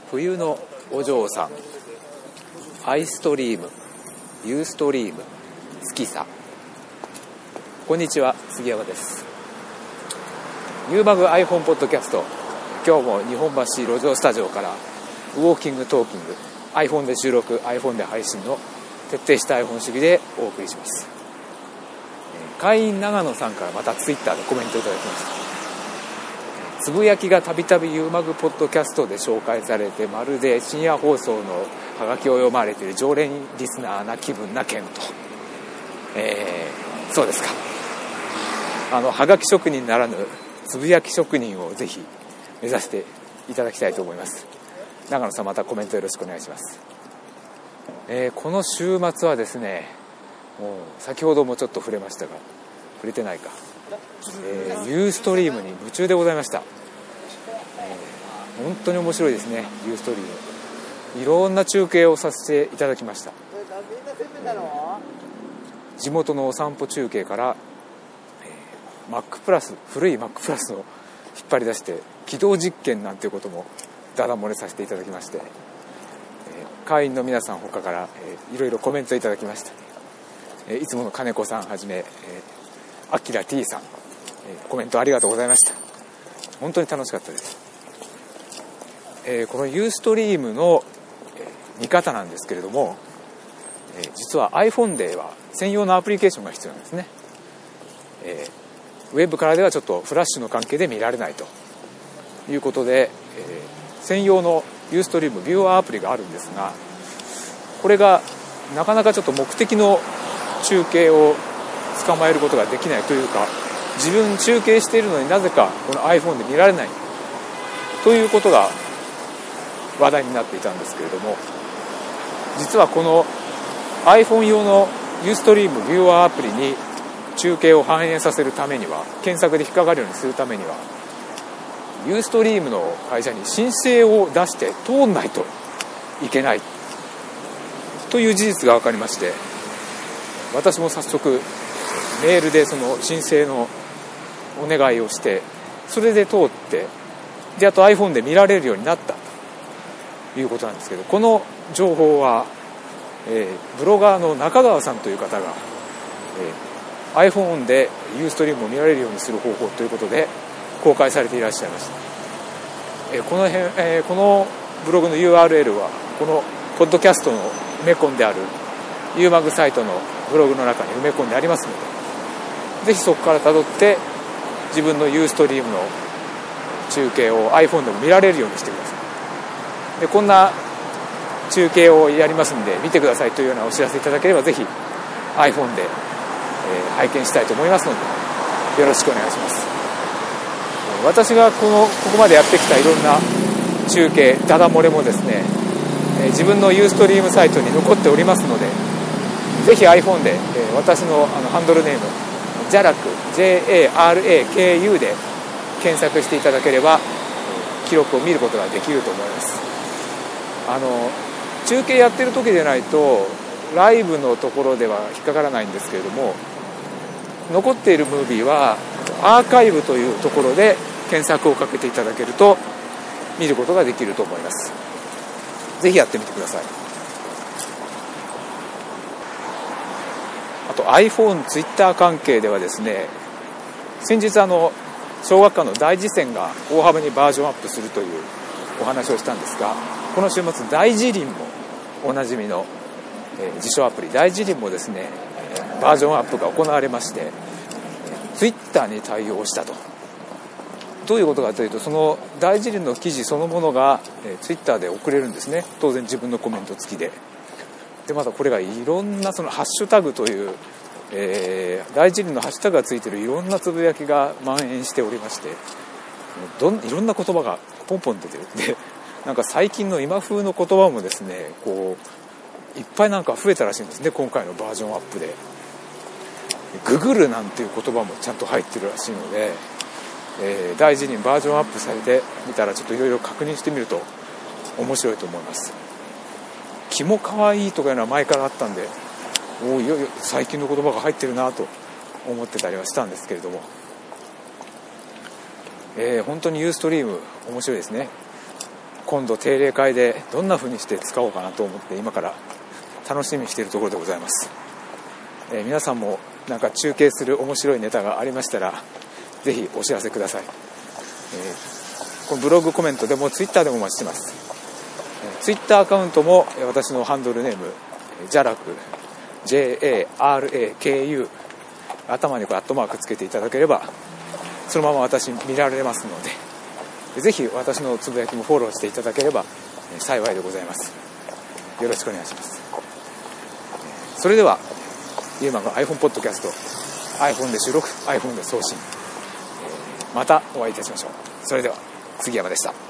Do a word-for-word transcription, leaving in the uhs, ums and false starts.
冬のお嬢さん、アイストリーム、ユーストリーム、好きさ。こんにちは、杉山です。ユーマグ iPhone ポッドキャスト、今日も日本橋路上スタジオからウォーキングトーキング、 iPhone で収録 iPhone で配信の徹底した iPhone 主義でお送りします。会員長野さんからまたツイッターでコメントいただきました。つぶやきがたびたびユーマグポッドキャストで紹介されて、まるで深夜放送のハガキを読まれている常連リスナーな気分な件と、えー、そうですか。あのハガキ職人ならぬつぶやき職人をぜひ目指していただきたいと思います。長野さん、またコメントよろしくお願いします。えー、この週末はですね、もう先ほどもちょっと触れましたが、触れてないか、えー、ユーストリームに夢中でございました。えー、本当に面白いですね。ユーストリーム、いろんな中継をさせていただきました。えー、地元のお散歩中継から、えー、Mac プラス、古い Mac プラスを引っ張り出して起動実験なんていうこともダダ漏れさせていただきまして、えー、会員の皆さん他から、えー、いろいろコメントいただきました。えー、いつもの金子さんはじめ、えーアキラ T さん、コメントありがとうございました。本当に楽しかったです。えー、このユーストリームの見方なんですけれども、えー、実は iPhone では専用のアプリケーションが必要なんですね。えー、ウェブからではちょっとフラッシュの関係で見られないということで、えー、専用のユーストリームビューアーアプリがあるんですが、これがなかなかちょっと目的の中継を捕まえることができないというか、自分中継しているのになぜかこの iPhone で見られないということが話題になっていたんですけれども、実はこの iPhone 用の Ustream ビューアーアプリに中継を反映させるためには、検索で引っかかるようにするためには Ustream の会社に申請を出して通んないといけないという事実が分かりまして、私も早速メールでその申請のお願いをして、それで通って、であと iPhone で見られるようになったということなんですけど、この情報は、えー、ブロガーの中川さんという方が、えー、iPhone で Ustream を見られるようにする方法ということで公開されていらっしゃいました。えー、この辺、えー、このブログの ユーアールエル はこのポッドキャストの埋め込んであるユーマグサイトのブログの中に埋め込んでありますので、ぜひそこから辿って自分の Ustream の中継を iPhone でも見られるようにしてください。でこんな中継をやりますんで見てくださいというようなお知らせいただければ、ぜひ iPhone で、えー、拝見したいと思いますのでよろしくお願いします。私がこのここまでやってきたいろんな中継ダダ漏れもですね、えー、自分の Ustream サイトに残っておりますので、ぜひ iPhone で、えー、私の、あのハンドルネームジャラク ジェイエーアールエーケーユー で検索していただければ記録を見ることができると思います。あの中継やってる時でないとライブのところでは引っかからないんですけれども、残っているムービーはアーカイブというところで検索をかけていただけると見ることができると思います。ぜひやってみてください。あと iPhone、Twitter 関係ではですね、先日あの小学館の大辞典が大幅にバージョンアップするというお話をしたんですが、この週末大辞林もおなじみの、えー、辞書アプリ大辞林もですねバージョンアップが行われまして、 Twitter に対応したと。どういうことかというと、その大辞林の記事そのものが、えー、Twitter で送れるんですね。当然自分のコメント付きで。でまたこれがいろんなそのハッシュタグという、えー、大辞林のハッシュタグがついているいろんなつぶやきが蔓延しておりまして、どんいろんな言葉がポンポン出てる。でなんか最近の今風の言葉もですね、こういっぱいなんか増えたらしいんですね、今回のバージョンアップで。ググるなんていう言葉もちゃんと入ってるらしいので、えー、大辞林バージョンアップされてみたら、ちょっといろいろ確認してみると面白いと思います。気も可愛いとかいうのは前からあったんで、おいよいよ最近の言葉が入ってるなと思ってたりはしたんですけれども、えー、本当にユーストリーム面白いですね。 今度定例会でどんな風にして使おうかなと思って今から楽しみにしているところでございます。えー、皆さんもなんか中継する面白いネタがありましたらぜひお知らせください。えー、このブログコメントでもツイッターでもお待ちしてます。えー、ツイッターアカウントも私のハンドルネームジャラク ジェイエーアールエーケーユー 頭にこうアットマークつけていただければそのまま私見られますので、ぜひ私のつぶやきもフォローしていただければ幸いでございます。よろしくお願いします。それではユーマが iPhone ポッドキャスト iPhone で収録 iPhone で送信、またお会いいたしましょう。それでは杉山でした。